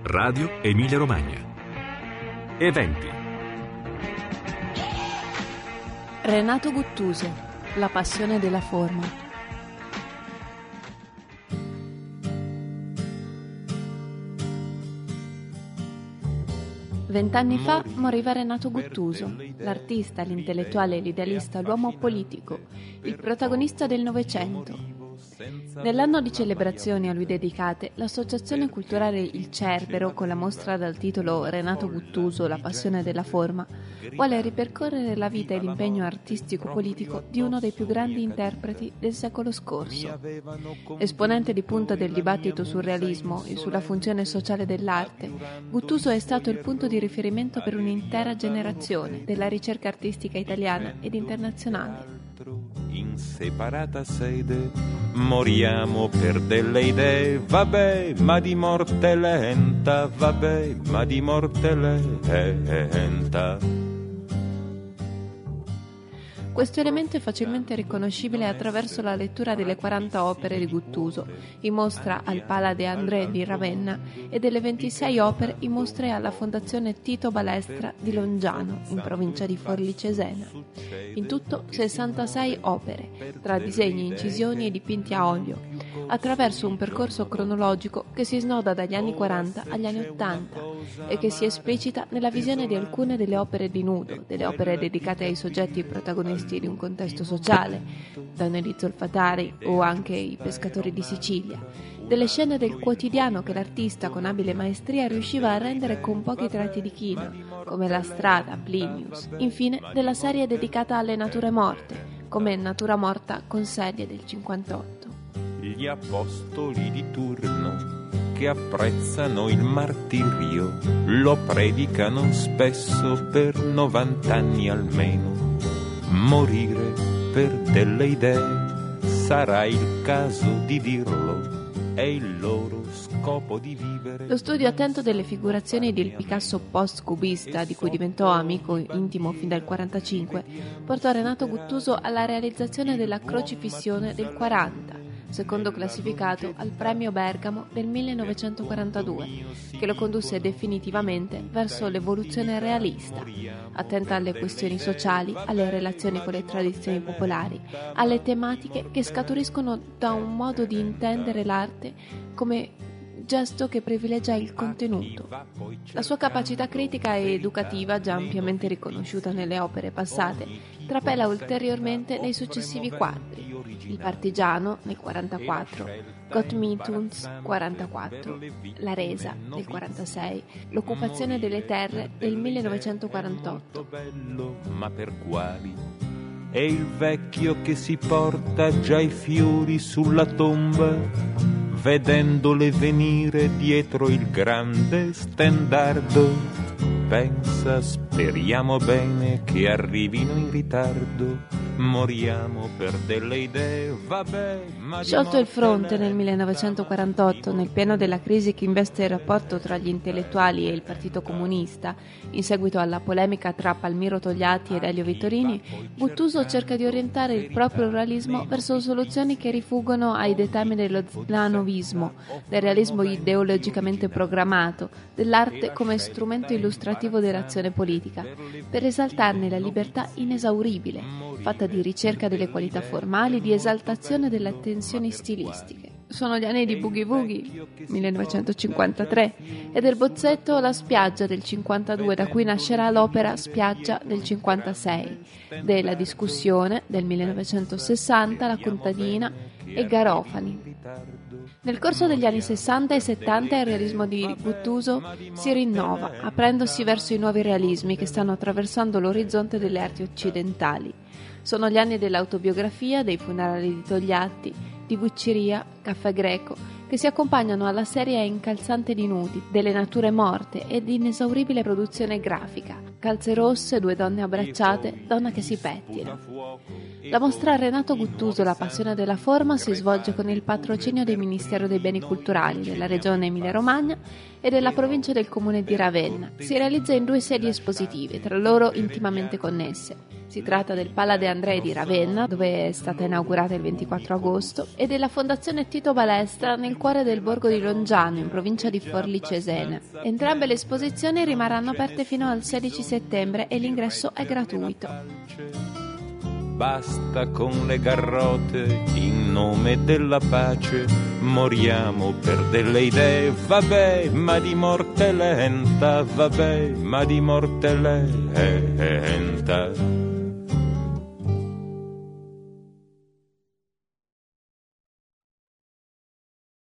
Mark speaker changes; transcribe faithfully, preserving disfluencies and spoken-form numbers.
Speaker 1: Radio Emilia Romagna. Eventi.
Speaker 2: Renato Guttuso, La passione della forma. Vent'anni fa moriva Renato Guttuso, l'artista, l'intellettuale, l'idealista, l'uomo politico, il protagonista del Novecento. Nell'anno di celebrazioni a lui dedicate, l'Associazione Culturale Il Cerbero, con la mostra dal titolo Renato Guttuso, La passione della forma, vuole ripercorrere la vita e l'impegno artistico-politico di uno dei più grandi interpreti del secolo scorso. Esponente di punta del dibattito sul realismo e sulla funzione sociale dell'arte, Guttuso è stato il punto di riferimento per un'intera generazione della ricerca artistica italiana ed internazionale.
Speaker 3: In separata sede moriamo per delle idee, vabbè, ma di morte lenta, vabbè, ma di morte lenta.
Speaker 2: Questo elemento è facilmente riconoscibile attraverso la lettura delle quaranta opere di Guttuso, in mostra al Pala de André di Ravenna, e delle ventisei opere in mostre alla Fondazione Tito Balestra di Longiano, in provincia di Forlì Cesena. In tutto sessantasei opere, tra disegni, incisioni e dipinti a olio, attraverso un percorso cronologico che si snoda dagli anni quaranta agli anni ottanta e che si esplicita nella visione di alcune delle opere di nudo, delle opere dedicate ai soggetti protagonisti di un contesto sociale, Don Elizzo Olfatari o anche I pescatori di Sicilia, delle scene del quotidiano che l'artista con abile maestria riusciva a rendere con pochi tratti di chino, come La strada, Plinius, infine della serie dedicata alle nature morte, come Natura morta con sedie del cinquantotto.
Speaker 3: Gli apostoli di turno che apprezzano il martirio lo predicano spesso per novant'anni almeno. Morire per delle idee sarà il caso di dirlo, è il loro scopo di vivere.
Speaker 2: Lo studio attento delle figurazioni del Picasso post-cubista, di cui diventò amico intimo fin dal quarantacinque, portò Renato Guttuso alla realizzazione della Crocifissione del quaranta, secondo classificato al Premio Bergamo del millenovecentoquarantadue, che lo condusse definitivamente verso l'evoluzione realista, attenta alle questioni sociali, alle relazioni con le tradizioni popolari, alle tematiche che scaturiscono da un modo di intendere l'arte come gesto che privilegia il contenuto. La sua capacità critica e educativa, già ampiamente riconosciuta nelle opere passate, trapela ulteriormente nei successivi quadri: Il partigiano nel quarantaquattro, Gott mit uns quarantaquattro, La resa del quarantasei, L'occupazione delle terre del millenovecentoquarantotto.
Speaker 3: Ma per quali? È il vecchio che si porta già i fiori sulla tomba, vedendole venire dietro il grande stendardo. Pensa, speriamo bene che arrivino in ritardo, moriamo per delle idee, vabbè, ma
Speaker 2: Sciolto il fronte nel millenovecentoquarantotto, nel pieno della crisi che investe il rapporto tra gli intellettuali e il Partito Comunista, in seguito alla polemica tra Palmiro Togliatti ed Elio Vittorini, Guttuso cerca di orientare il proprio realismo verso soluzioni che rifuggono ai dettami dello zlanovismo, del realismo ideologicamente programmato, dell'arte come strumento illustrativo dell'azione politica, per esaltarne la libertà inesauribile, fatta di ricerca delle qualità formali, di esaltazione delle tensioni stilistiche. Sono gli anni di Boogie Woogie, millenovecentocinquantatré, e del bozzetto La spiaggia del cinquantadue, da cui nascerà l'opera Spiaggia del cinquantasei, della discussione del millenovecentosessanta, La contadina e Garofani. Nel corso degli anni sessanta e settanta il realismo di Guttuso si rinnova, aprendosi verso i nuovi realismi che stanno attraversando l'orizzonte delle arti occidentali. Sono gli anni dell'autobiografia, dei funerali di Togliatti, di Vucciria, Caffè Greco, che si accompagnano alla serie incalzante di nudi, delle nature morte e di inesauribile produzione grafica, calze rosse, due donne abbracciate, donna che si pettina. La mostra Renato Guttuso, La passione della forma, si svolge con il patrocinio del Ministero dei Beni Culturali, della Regione Emilia-Romagna e della provincia del Comune di Ravenna. Si realizza in due sedi espositive, tra loro intimamente connesse. Si tratta del Pala De André di Ravenna, dove è stata inaugurata il ventiquattro agosto, e della Fondazione Tito Balestra nel cuore del borgo di Longiano, in provincia di Forlì Cesena. Entrambe le esposizioni rimarranno aperte fino al sedici settembre e l'ingresso è gratuito.
Speaker 3: Basta con le garrote in nome della pace, moriamo per delle idee, vabbè, ma di morte lenta, vabbè, ma di morte lenta.